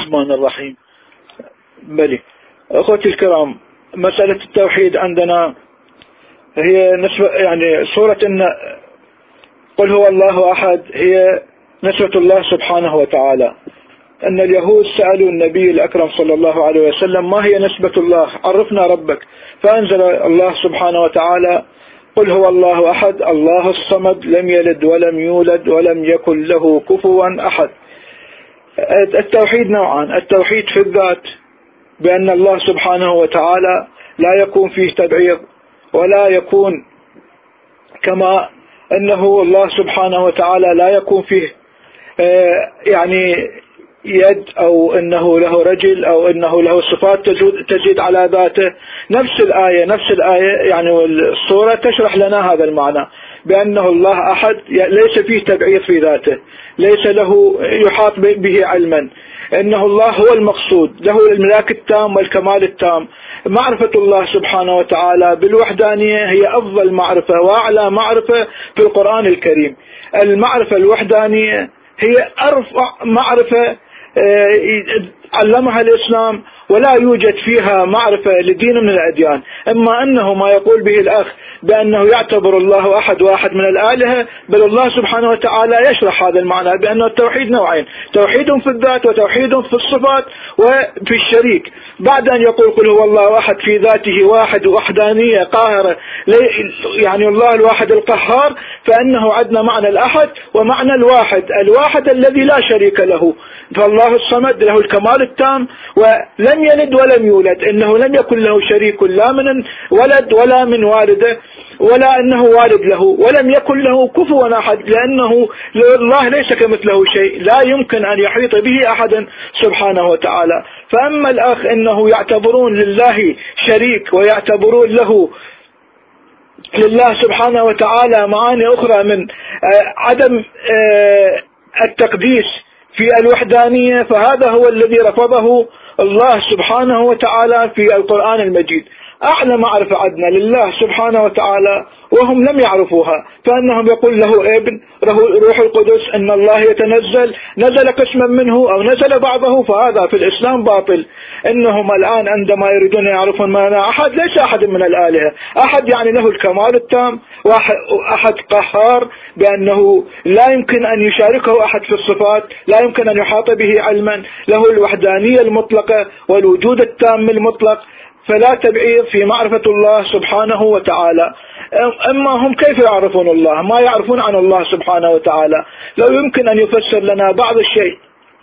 الرحمن الرحيم. بلي أخوتي الكرام، مسألة التوحيد عندنا هي نسبة، يعني سورة إن قل هو الله أحد هي نسبة الله سبحانه وتعالى. أن اليهود سألوا النبي الأكرم صلى الله عليه وسلم ما هي نسبة الله، عرفنا ربك، فأنزل الله سبحانه وتعالى قل هو الله أحد الله الصمد لم يلد ولم يولد ولم يكن له كفوا أحد. التوحيد نوعان: التوحيد في الذات بأن الله سبحانه وتعالى لا يكون فيه تبعيض، ولا يكون كما أنه الله سبحانه وتعالى لا يكون فيه يعني يد، أو أنه له رجل، أو أنه له صفات تزيد على ذاته. نفس الآية يعني الصورة تشرح لنا هذا المعنى، بأنه الله أحد ليس فيه تبعيض في ذاته، ليس له يحاط به علما، إنه الله هو المقصود، له الملاك التام والكمال التام. معرفة الله سبحانه وتعالى بالوحدانية هي أفضل معرفة وأعلى معرفة في القرآن الكريم. المعرفة الوحدانية هي أرفع معرفة علمها الإسلام، ولا يوجد فيها معرفة لدين من الأديان. إما أنه ما يقول به الأخ بأنه يعتبر الله أحد واحد من الآلهة، بل الله سبحانه وتعالى يشرح هذا المعنى بأنه التوحيد نوعين: توحيد في الذات وتوحيد في الصفات وفي الشريك. بعد أن يقول قل هو الله أحد في ذاته واحد وحدانية قاهرة، يعني الله الواحد القهار، فأنه عندنا معنى الأحد ومعنى الواحد الذي لا شريك له. فالله الصمد له الكمال التام، ولم يلد ولم يولد، إنه لم يكن له شريك لا من ولد ولا من والده، ولا أنه والد له، ولم يكن له كفوا أحد، لأنه الله ليس كمثله شيء، لا يمكن أن يحيط به أحد سبحانه وتعالى. فأما الأخ إنه يعتبرون لله شريك، ويعتبرون لله سبحانه وتعالى معاني أخرى من عدم التقديس في الوحدانية، فهذا هو الذي رفضه الله سبحانه وتعالى في القرآن المجيد. أعلى معرفة عندنا لله سبحانه وتعالى وهم لم يعرفوها، فأنهم يقول له ابن، روح القدس، أن الله يتنزل، نزل قسما منه أو نزل بعضه، فهذا في الإسلام باطل. إنهم الآن عندما يريدون يعرفون معنى أحد، ليس أحد من الآلهة، أحد يعني له الكمال التام، وأحد قهار بأنه لا يمكن أن يشاركه أحد في الصفات، لا يمكن أن يحاط به علما، له الوحدانية المطلقة والوجود التام المطلق، فلا تبعيض في معرفة الله سبحانه وتعالى. أما هم كيف يعرفون الله؟ ما يعرفون عن الله سبحانه وتعالى. لو يمكن أن يفسر لنا بعض الشيء.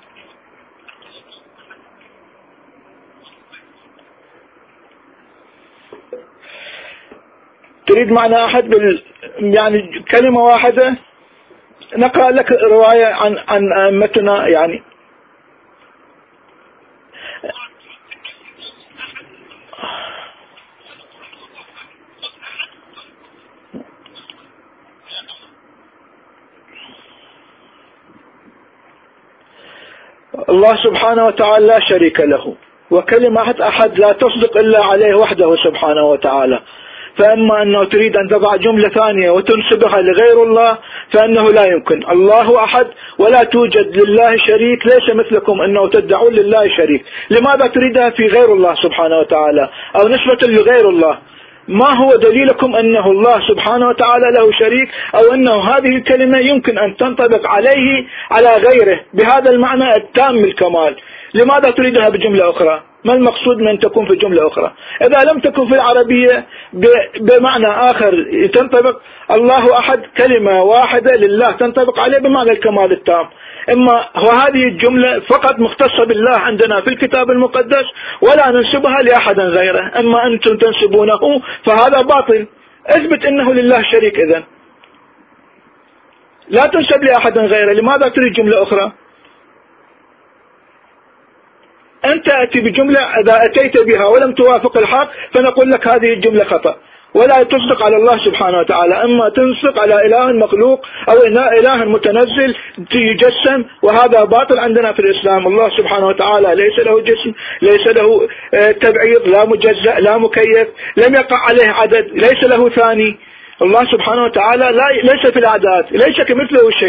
تريد معنى أحد يعني كلمة واحدة؟ نقرأ لك رواية عن أئمتنا. يعني الله سبحانه وتعالى لا شريك له، وكلمة أحد لا تصدق إلا عليه وحده سبحانه وتعالى. فأما أنه تريد أن تضع جملة ثانية وتنسبها لغير الله، فأنه لا يمكن. الله أحد ولا توجد لله شريك، ليس مثلكم أنه تدعون لله شريك. لماذا تريدها في غير الله سبحانه وتعالى أو نسبة لغير الله؟ ما هو دليلكم أنه الله سبحانه وتعالى له شريك، أو أنه هذه الكلمة يمكن أن تنطبق عليه على غيره بهذا المعنى التام الكمال؟ لماذا تريدها بجملة أخرى؟ ما المقصود من أن تكون في جملة أخرى؟ إذا لم تكن في العربية بمعنى آخر تنطبق الله أحد كلمة واحدة لله تنطبق عليه بمعنى الكمال التام. إما وهذه الجملة فقط مختصة بالله عندنا في الكتاب المقدس، ولا ننسبها لأحد غيره. أما أنتم تنسبونه فهذا باطل. اثبت أنه لله شريك، إذن لا تنسب لأحد غيره. لماذا تريد جملة أخرى؟ أنت أتي بجملة، إذا أتيت بها ولم توافق الحق فنقول لك هذه الجملة خطأ، ولا تصدق على الله سبحانه وتعالى. أما تصدق على إله مخلوق أو إله متنزل يجسم، وهذا باطل عندنا في الإسلام. الله سبحانه وتعالى ليس له جسم، ليس له تبعيض، لا مجزأ لا مكيف، لم يقع عليه عدد، ليس له ثاني. الله سبحانه وتعالى ليس في الأعداد، ليس كمثله شيء.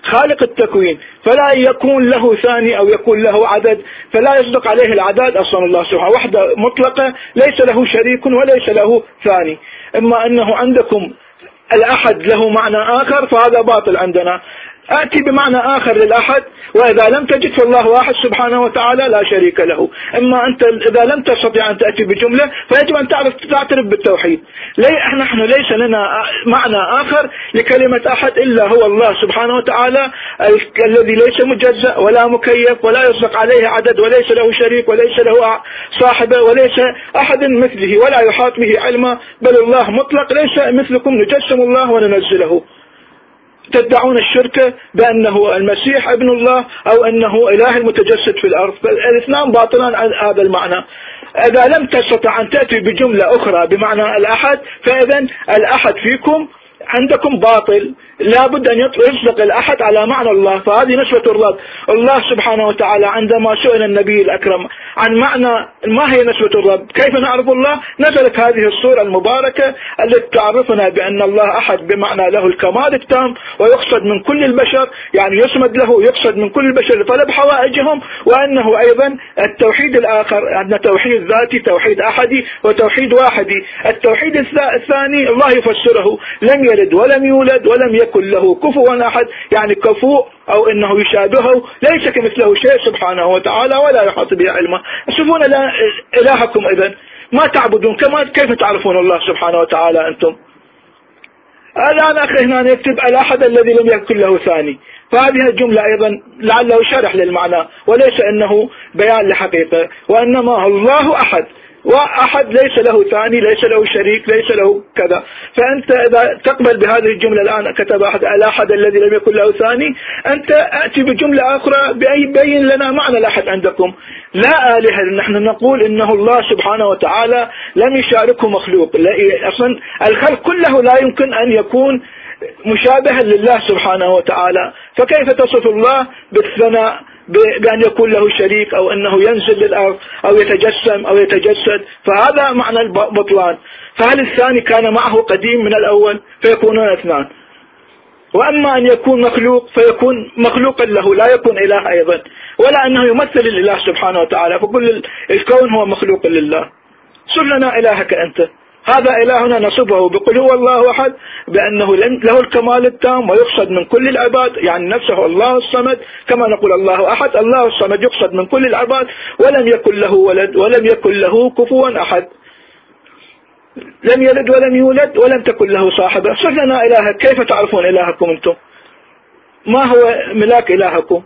خالق التكوين، فلا يكون له ثاني أو يكون له عدد، فلا يصدق عليه العداد أصلا. الله سبحانه وحده مطلقة ليس له شريك وليس له ثاني. إما أنه عندكم الأحد له معنى آخر فهذا باطل عندنا. أتي بمعنى آخر للأحد، وإذا لم تجد فالله واحد سبحانه وتعالى لا شريك له. إما أنت إذا لم تستطيع أن تأتي بجملة فيجب أن تعترف بالتوحيد. نحن ليس لنا معنى آخر لكلمة أحد إلا هو الله سبحانه وتعالى الذي ليس مجزأ ولا مكيف ولا يصدق عليه عدد وليس له شريك وليس له صاحبه وليس أحد مثله ولا يحاط به علما، بل الله مطلق ليس مثلكم نجسم الله وننزله. تدعون الشرك بأنه المسيح ابن الله أو أنه إله المتجسد في الأرض، فالاثنان باطلان عن هذا المعنى. إذا لم تستطع أن تأتي بجملة أخرى بمعنى الأحد فإذن الأحد فيكم عندكم باطل، لا بد أن يطلق الأحد على معنى الله، فهذه نسبة الرب. الله سبحانه وتعالى عندما سئل النبي الأكرم عن معنى ما هي نسبة الرب، كيف نعرف الله، نزلت هذه السورة المباركة التي تعرفنا بأن الله أحد بمعنى له الكمال التام ويقصد من كل البشر، يعني يصمد له يقصد من كل البشر لطلب حوائجهم، وأنه أيضا التوحيد الآخر عندنا توحيد ذاتي، توحيد أحدي وتوحيد واحدي. التوحيد الثاني الله يفسره لم يلد ولم يولد ولم يكن له كفوا أحد، يعني كفو أو إنه يشابهه، ليس كمثله شيء سبحانه وتعالى ولا يحاط به علما. يصفون إلهكم إذن ما تعبدون، كيف تعرفون الله سبحانه وتعالى أنتم؟ الآن أخي هنا يكتب الأحد الذي لم يكن له ثاني، فهذه الجملة أيضا لعله شرح للمعنى وليس أنه بيان لحقيقة، وإنما الله أحد، وأحد ليس له ثاني ليس له شريك ليس له كذا. فأنت إذا تقبل بهذه الجملة الآن كتب الأحد الذي لم يكن له ثاني، أنت أتي بجملة أخرى بين لنا معنى الأحد عندكم. لا آلهة، نحن نقول إنه الله سبحانه وتعالى لم يشاركه مخلوق، أصلا الخلق كله لا يمكن أن يكون مشابها لله سبحانه وتعالى، فكيف تصف الله بالثناء بأن يكون له شريك أو أنه ينزل للأرض أو يتجسم أو يتجسد؟ فهذا معنى البطلان. فهل الثاني كان معه قديم من الأول فيكونون اثنان؟ وأما أن يكون مخلوق فيكون مخلوقا له لا يكون إله أيضا، ولا أنه يمثل الإله سبحانه وتعالى، فكل الكون هو مخلوق لله. صل لنا إلهك أنت، هذا إلهنا نصبه بقل هو الله أحد بأنه له الكمال التام ويقصد من كل العباد، يعني نفسه الله الصمد، كما نقول الله أحد الله الصمد يقصد من كل العباد، ولم يكن له ولد ولم يكن له كفوا أحد، لم يلد ولم يولد ولم تكن له صاحبة. صف لنا إلهك، كيف تعرفون إلهكم أنتم؟ ما هو ملاك إلهكم؟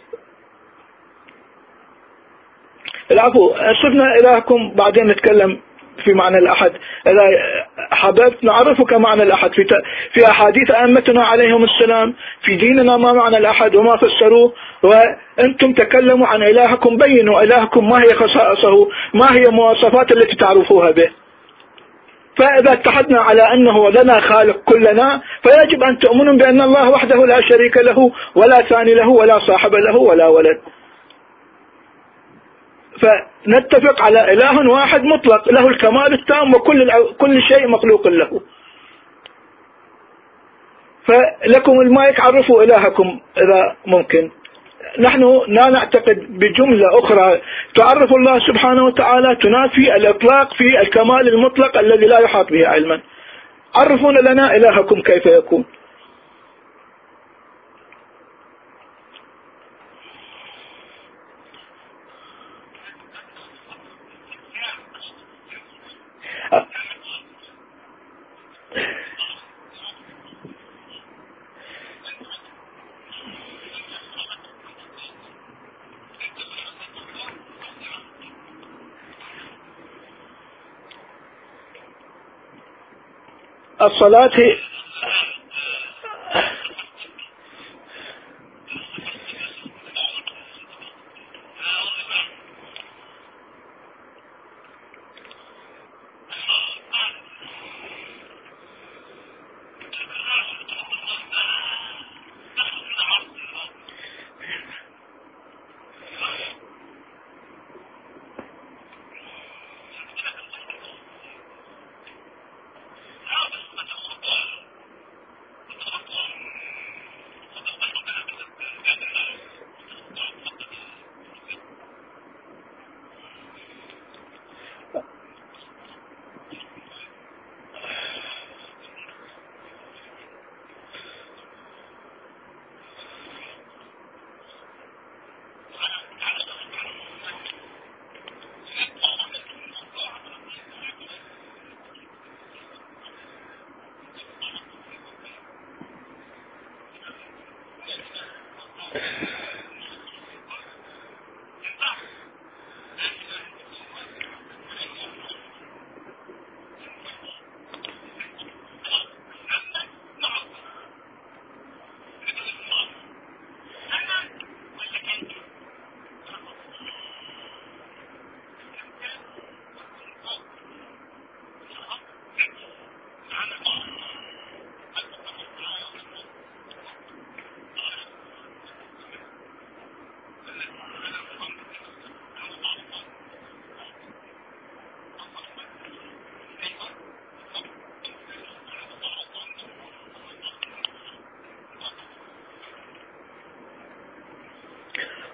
العفو، صفنا إلهكم بعدين نتكلم في معنى الأحد. إذا حببت نعرفك معنى الأحد في أحاديث أئمتنا عليهم السلام، في ديننا ما معنى الأحد وما فسروه، وأنتم تكلموا عن إلهكم، بينوا إلهكم ما هي خصائصه، ما هي مواصفات التي تعرفوها به. فإذا اتحدنا على أنه لنا خالق كلنا فيجب أن تؤمنوا بأن الله وحده لا شريك له ولا ثاني له ولا صاحب له ولا ولد، فنتفق على إله واحد مطلق له الكمال التام وكل شيء مخلوق له. فلكم المايك، عرفوا إلهكم إذا ممكن. نحن لا نعتقد بجملة أخرى تعرف الله سبحانه وتعالى تنافي الإطلاق في الكمال المطلق الذي لا يحاط به علما. عرفون لنا إلهكم كيف يكون. الصلاة هي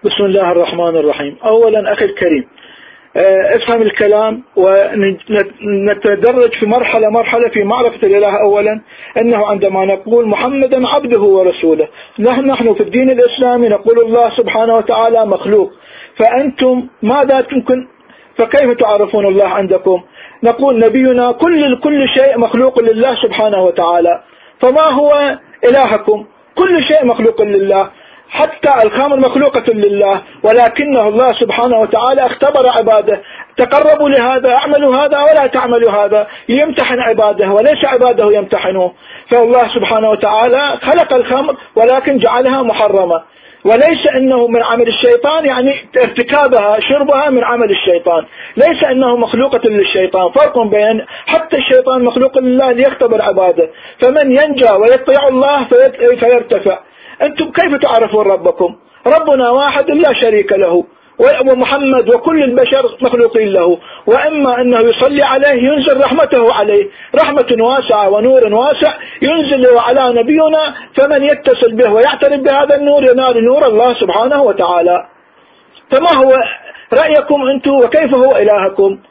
بسم الله الرحمن الرحيم. أولا أخي الكريم، افهم الكلام ونتدرج في مرحلة في معرفة الإله. أولا أنه عندما نقول محمدا عبده ورسوله، نحن في الدين الإسلامي نقول الله سبحانه وتعالى مخلوق، فأنتم ماذا تمكن فكيف تعرفون الله عندكم؟ نقول نبينا كل شيء مخلوق لله سبحانه وتعالى، فما هو إلهكم؟ كل شيء مخلوق لله، حتى الخمر مخلوقة لله، ولكنه الله سبحانه وتعالى اختبر عباده، تقربوا لهذا، اعملوا هذا ولا تعملوا هذا، يمتحن عباده وليس عباده يمتحنوه. فالله سبحانه وتعالى خلق الخمر ولكن جعلها محرمة، وليس انه من عمل الشيطان، يعني ارتكابها شربها من عمل الشيطان، ليس انه مخلوقة للشيطان. فرق بين حتى الشيطان مخلوق لله ليختبر عباده، فمن ينجى ويطيع الله فيرتفع. أنتم كيف تعرفون ربكم؟ ربنا واحد لا شريك له، ومحمد وكل البشر مخلوقين له، وإما أنه يصلي عليه ينزل رحمته عليه، رحمة واسعة ونور واسع ينزل على نبينا، فمن يتصل به ويعترف بهذا النور ينال نور الله سبحانه وتعالى. فما هو رأيكم أنتم وكيف هو إلهكم؟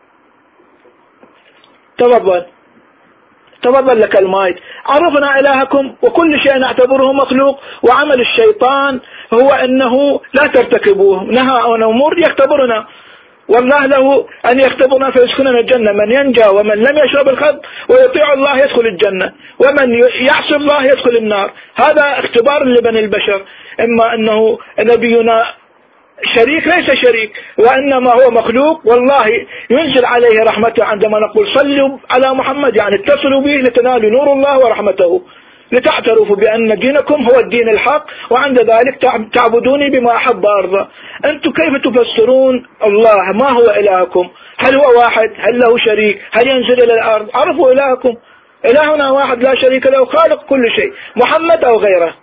تفضل لك المايك. عرفنا إلهكم، وكل شيء نعتبره مخلوق، وعمل الشيطان هو أنه لا ترتكبوه، نهى عن أمور يختبرنا، والله له أن يختبرنا فيسكننا الجنة. من ينجى ومن لم يشرب الخمر ويطيع الله يدخل الجنة، ومن يعصي الله يدخل النار. هذا اختبار لبني البشر، إما أنه نبينا شريك ليس شريك، وإنما هو مخلوق، والله ينزل عليه رحمته. عندما نقول صلوا على محمد يعني اتصلوا به لتنالوا نور الله ورحمته، لتعترفوا بأن دينكم هو الدين الحق، وعند ذلك تعبدوني بما أحب وأرضى. أنتم كيف تفسرون الله؟ ما هو إلهكم؟ هل هو واحد؟ هل له شريك؟ هل ينزل إلى الأرض؟ عرفوا إلهكم. إلهنا واحد لا شريك له، خالق كل شيء، محمد أو غيره.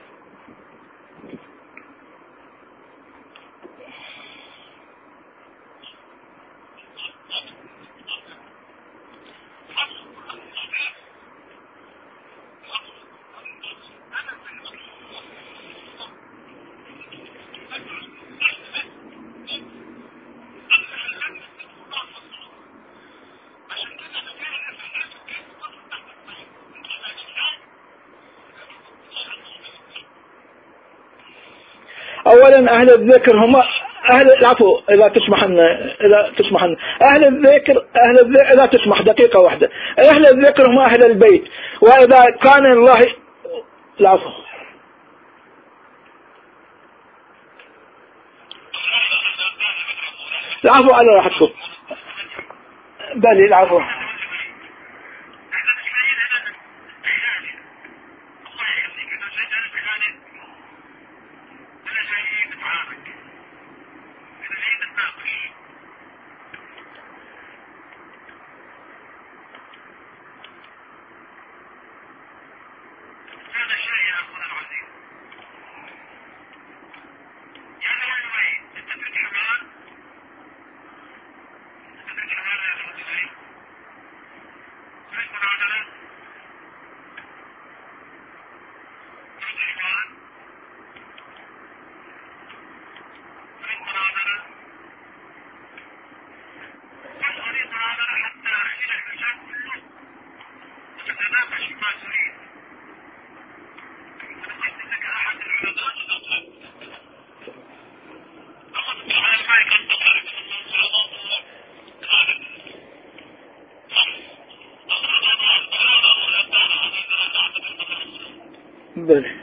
أولا أهل الذكر هم العفو إذا تسمحن أهل الذكر إذا تسمح دقيقة واحدة، أهل الذكر هم أهل البيت، وإذا كان الله العفو على راحتكم، بل العفو. بل